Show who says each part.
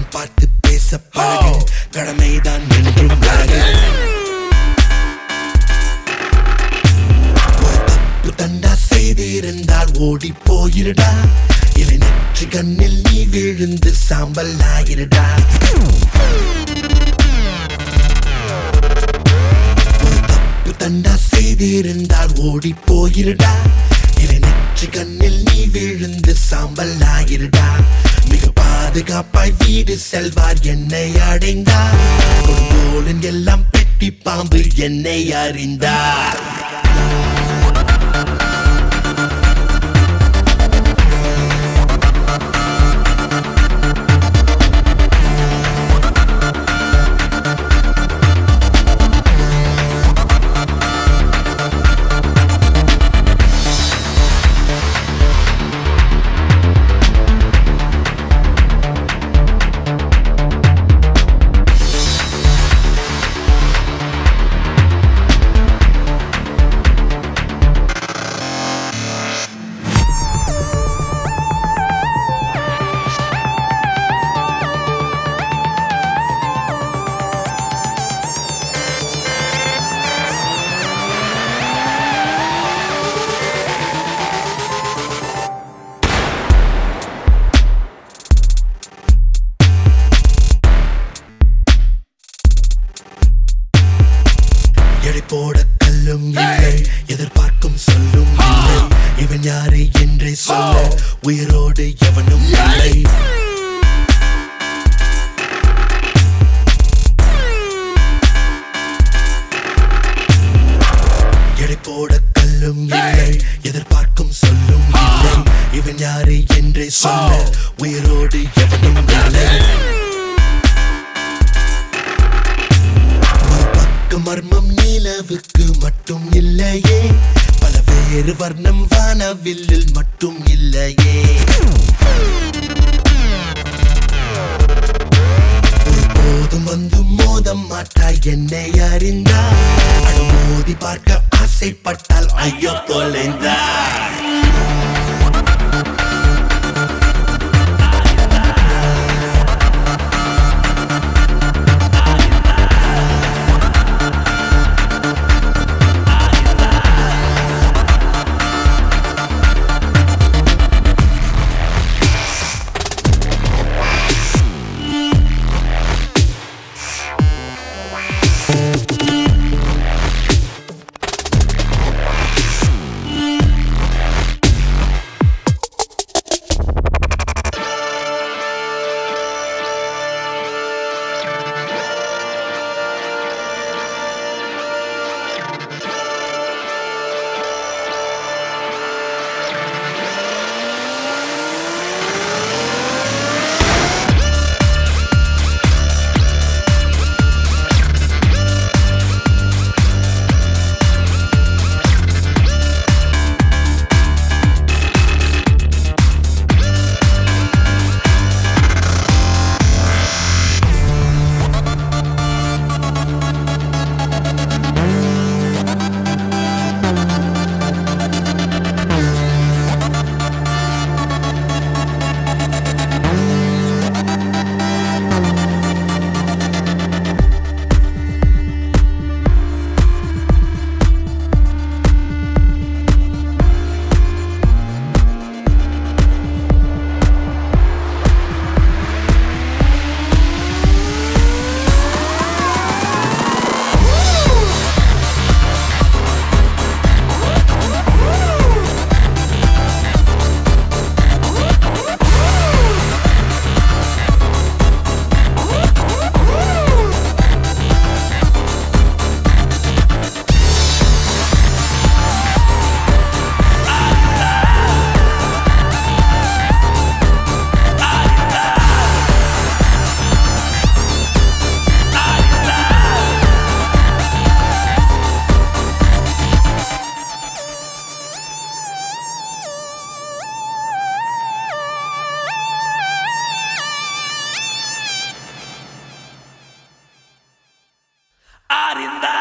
Speaker 1: பார்த்து பேச பழகு, கடமைதான் என்றும் அழகு. ஒரு தப்பு தண்டா செய்திருந்தால் ஓடி போயிருடா, இலை நெற்றி கண்ணில் நீ விழுந்து சாம்பல் ஆகிருடா. ஒரு தப்பு தண்டா செய்திருந்தால் ஓடி போயிருடா, இலை நெற்றி கண்ணில் நீ விழுந்து சாம்பல் ஆகிருடா. மிக பாதுகாப்பாய் வீடு செல்வார் என்னை அடைந்தார், கொடுங்கோலன் எல்லாம் பெட்டி பாம்பு என்னை அறிந்தார். எடை போட கல்லும் இல்லை, எதிர்பார்க்கும் சொல்லும் இல்லை. இவன் யாரு என்றே சொல்ல உயிரோடு எவனும் இல்லை. எடை போட கல்லும் இல்லை, எதிர்பார்க்கும் சொல்லும் இல்லை. இவன் யாரு என்றே சொல்ல உயிரோடு எவனும் இல்லை. மர்மம் நிலவுக்கு மட்டும் இல்லையே, பல வேறு வர்ணம் வானவில்லில் மட்டும் இல்லையே. ஒருபோதும் வந்து மோத மாட்டாய் என்னை அறிந்தார், அனுமோதி பார்க்க ஆசைப்பட்டால் ஐயோ தொலைந்தார்.
Speaker 2: Arinda.